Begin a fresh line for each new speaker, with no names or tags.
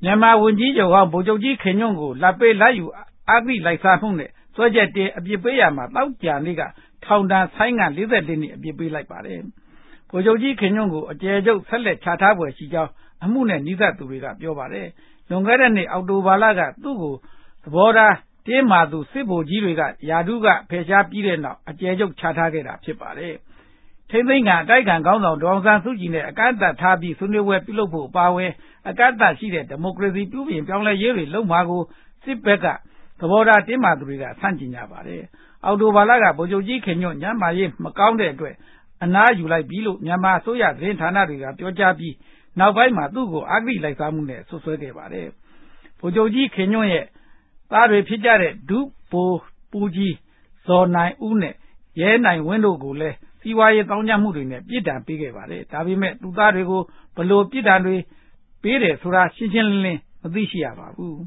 မြန်မာဝန်ကြီးချုပ်ဟောင်းဗိုလ်ချုပ်ကြီးခင်ညွန့်ကိုလာပေးလိုက်ယူအဂတိလိုက်စားမှုနဲ့စွဲချက်တင်အပြစ်ပေးရမှာတောက်ကြနေ့ကထောင်ဒဏ်ဆိုင်းငံ့44နှစ်အပြစ်ပေးလိုက်ပါတယ်။ဗိုလ်ချုပ်ကြီးခင်ညွန့်ကိုအကျယ်ချုပ်ဆက်လက်ချထားဖွယ်ရှိကြောင်းအမှုနဲ့နှိစက်သူတွေကပြောပါတယ်။လွန်ခဲ့တဲ့နှစ်အောက်တိုဘာလကသူ့ကိုသဘောထားတင်းမာသူစစ်ဗိုလ်ကြီးတွေကယာဒုကဖယ်ရှားပြီးတဲ့နောက်အကျယ်ချုပ်ချထားခဲ့တာဖြစ်ပါတယ်။ထိမ့်သိမ်းကအတိုက်ခံခေါင်းဆောင်ဒေါအောင်ဆန်းစုကြည်နဲ့အကန့်အသတ်ထားပြီးဆွေးနွေးပွဲပြုလုပ်ဖို့အပါအဝင်အကန့်အသတ်ရှိတဲ့ဒီမိုကရေစီပြုပြင်ပြောင်းလဲရေးတွေလုပ်မှာကိုစစ်ဘက်ကသဘောထားတင်းမာသူတွေကဆန့်ကျင်ကြပါတယ်။အောက်တိုဘာလကဗိုလ်ချုပ်ကြီးခင်ညွန့်ညမာရေးမကောင်းတဲ့အတွက်အနားယူလိုက်ပြီလို့မြန်မာအစိုးရသတင်းဌာနတွေကပြောကြားပြီးနောက်ပိုင်းမှာသူ့ကိုအဂတိလိုက်စားမှုနဲ့ဆွဆွဲခဲ့ပါတယ်။ဗိုလ်ချုပ်ကြီးခင်ညွန့်ရဲ့သားတွေဖြစ်ကြတဲ့ဒုဗိုလ်ပူကြီးဇော်နိုင်ဦးနဲ့ရဲနိုင်ဝင်းတို့ကိုလည်းစီးပွားရေးတောင်းကြမှုတွေနဲ့ပြစ်ဒဏ်ပေးခဲ့ပါတယ်။ဒါပေမဲ့သူသားတွေကိုဘလို့ပြစ်ဒဏ်တွေပေးတယ်ဆိုတာရှင်းရှင်းလင်းလင်းမသိရှိရပါဘူး